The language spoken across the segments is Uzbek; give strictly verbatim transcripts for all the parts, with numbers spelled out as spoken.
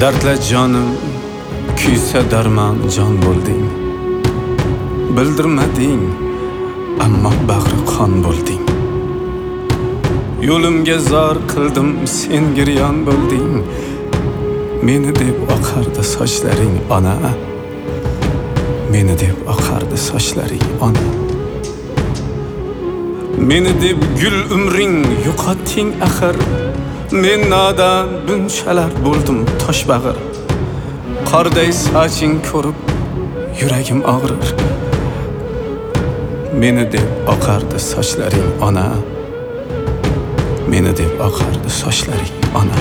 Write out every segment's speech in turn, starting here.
Dardla jonim kuysa darman jon bo'lding. Bildirmading, ammo bag'ri qon bo'lding. Yo'limga zor qildim, sen giryon bo'lding. Meni deb oqardi sochlaring ona. Meni deb oqardi sochlaring ona. Meni deb gul umring yo'qotding axir. Men nodon bunchalar bo'ldim toshbag'ir. Qorday soching ko'rib yuragim og'rir. Meni deb oqardi sochlaring ona. Meni deb oqardi sochlaring ona.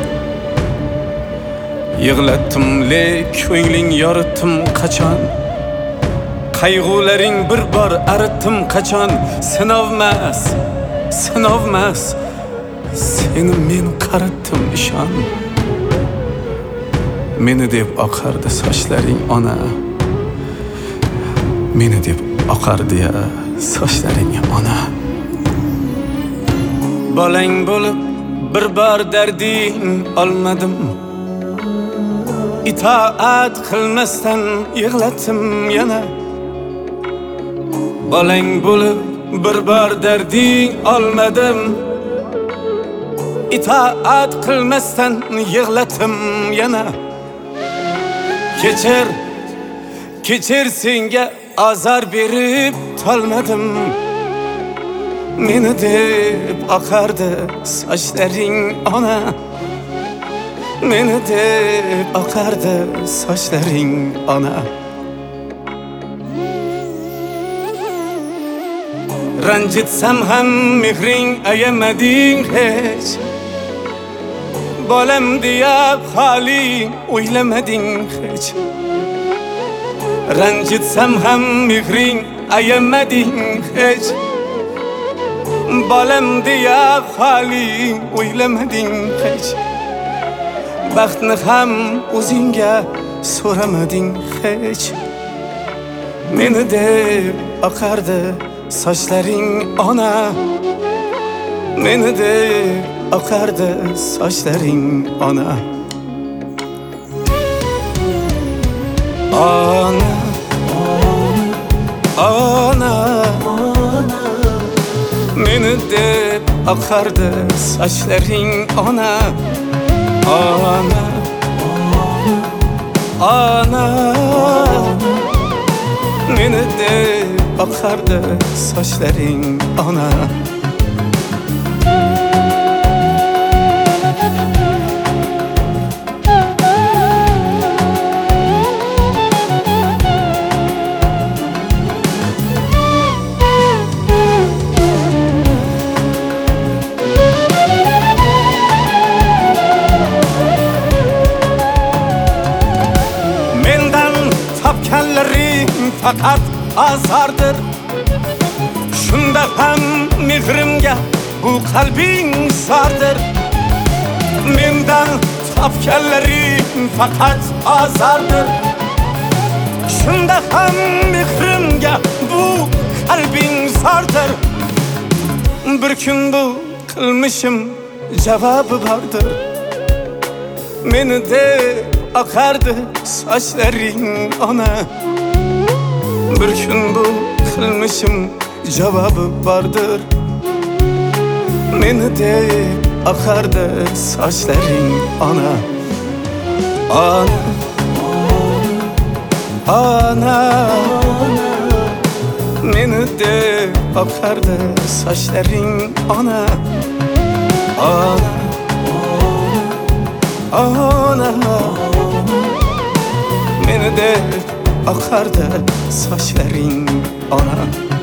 Yig'latdim lek ko'ngling yoritdim qachon. Qayg'ularing bir bor aritdim qachon. Sinovmas, sinovmas. Seni men qaratdim ishon. Meni deb oqardi sochlaring ona. Meni deb oqardi ya sochlaring ona. Bolang bo'lib bir bor darding olmadim. İtaat qilmasdan yig'latim yana. Bolang bo'lib bir bor darding olmadim. İtaat qilmasdan yig'latim yana. Kechir, kechir senga azar berib tolmadim. Meni deb oqardi sochlaring ona. Meni deb oqardi sochlaring ona. Ranjitsam ham mehring ayamading hech. Bolam deya hali o'ylamading hech. Ranjitsam ham mehring ayamading hech. Bolam deya hali o'ylamading hech. Baxtni ham o'zingga so'ramading hech. Meni deb oqardi sochlaring ona. Meni deb oqardi sochlaring ona. Ona, ona, meni deb oqardi sochlaring ona. Ana, ana, meni deb oqardi sochlaring ona. Fakat azardır. Şunda ham mehrimga bu qalbing sardır. Mendan topganlaring fakat azardır. Şunda ham mehrimga bu qalbing sardır. Bir kun bu qilmishim javobi bordir. Meni deb oqardi sochlaring ona. Bir kun bu qilmishim javobi bordir. Meni deb oqardi sochlaring ona. Ona, ona, meni deb oqardi sochlaring ona. Ona, ona, meni deb oqardi sochlaring ona.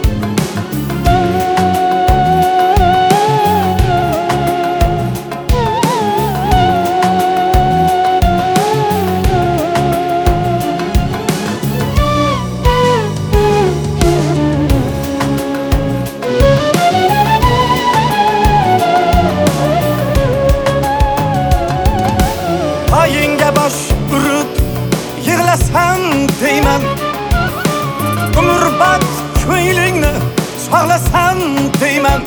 Ayinga bosh urib yig'lasam deyman. Umrbod ko'nglingni sog'lasam deyman.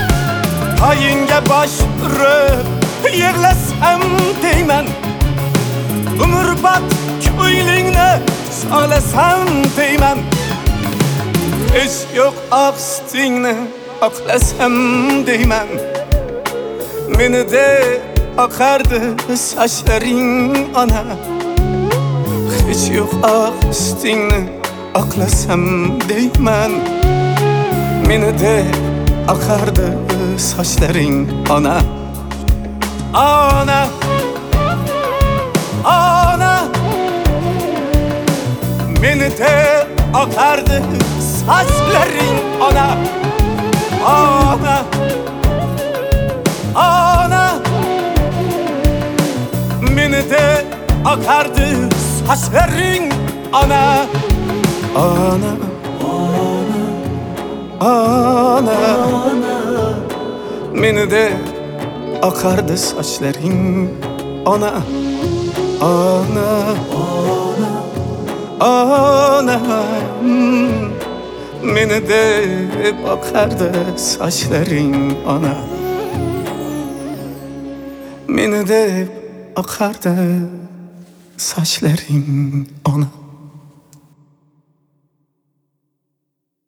Ayinga bosh urib yig'lasam deyman. umrbod ko'ylingni solasam deyman, hech yo'q oqstingni oqlasam deyman. Meni de oqardi sochlaring ona, hech yo'q oqstingni oqlasam deyman. Meni de oqardi sochlaring ona. Ona, ona, meni de oqardi sochlaring ona. Ona, ona, meni de oqardi sochlaring ona. Ona, ona, meni de oqardi sochlaring ona. Ona, ona, meni de oqardi sochlaring ona. Meni de oqardi sochlaring ona.